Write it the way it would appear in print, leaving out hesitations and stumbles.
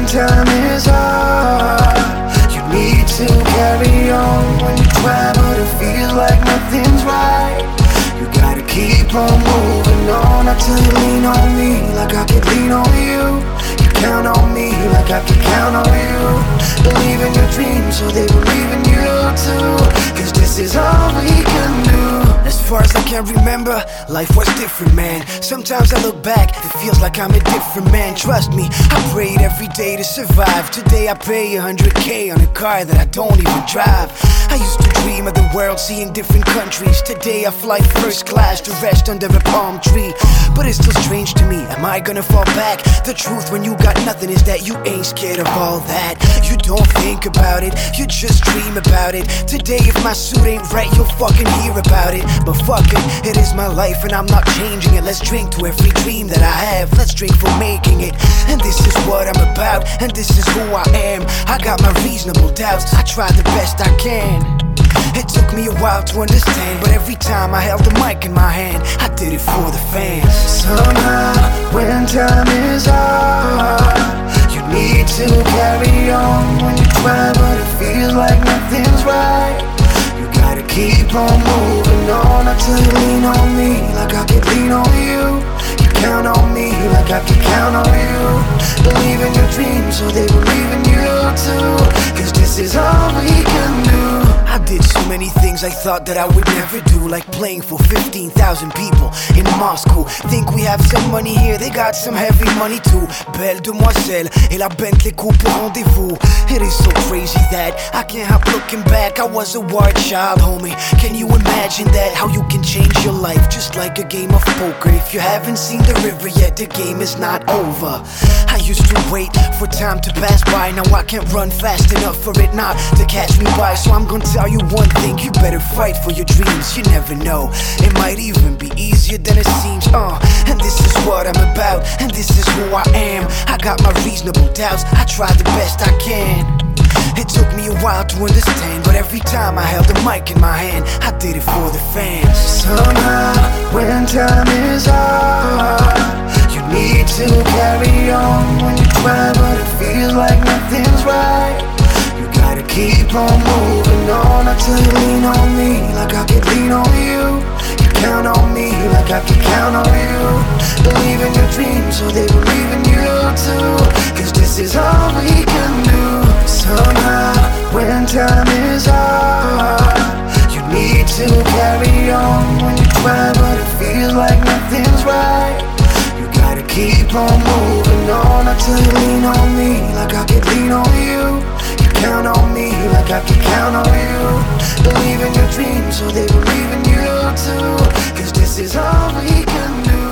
when time is hard. You need to carry on when you try, but it feels like nothing's right. You gotta keep on moving on until you lean on me like I could lean on you. You count on me like I could count on you. Believe in your dreams so they believe in you too, cause this is all we can do. As far as I can remember, life was different, man. Sometimes I look back, it feels like I'm a different man. Trust me, I prayed every day to survive. Today I pay 100K on a car that I don't even drive. I used to dream of the world, seeing different countries. Today I fly first class to rest under a palm tree. But it's still strange to me, am I gonna fall back? The truth when you got nothing is that you ain't scared of all that. You don't think about it, you just dream about it. Today if my suit ain't right, you'll fucking hear about it. But fuck it is my life and I'm not changing it. Let's drink to every dream that I have, let's drink for making it. And this is what I'm about, and this is who I am. I got my reasonable doubts, I try the best I can. It took me a while to understand, but every time I held the mic in my hand, I did it for the fans. Somehow, when time is hard, you need to carry on when you try, but it feels like nothing's right. You gotta keep on moving on until you lean on me like I could lean on you. You count on me like I could count on you. Believe in your dreams so they believe in you too, cause this is all we can do. I did so many things I thought that I would never do, like playing for 15,000 people in Moscow. Think we have some money here, they got some heavy money too. Belle demoiselle et la Bentley coupe au rendez-vous. It is so crazy that I can't help looking back. I was a wild child, homie. Can you imagine that? How you can change your life just like a game of poker. If you haven't seen the river yet, the game is not over. I used to wait for time to pass by. Now I can't run fast enough for it not to catch me by. So I'm gonna tell you one thing, you better fight for your dreams. You never know, it might even be easier than it seems. And this is what I'm about, and this is who I am. I got my reasonable doubts, I try the best I can. It took me a while to understand, but every time I held the mic in my hand, I did it for the fans. Somehow, when time is hard, you need to carry on when you try, but it feels like nothing's right. You gotta keep on moving on until you lean on me like I could lean on you. You count on me like I could count on you. Believe in your dreams so they believe in you too, cause this is all we can do. Somehow, when time is hard, you need to carry on when you try, but it feels like nothing's right. You gotta keep on moving on until you lean on me like I could lean on you. You count on me like I could count on you. Believe in your dreams so they believe in you too, cause this is all we can do.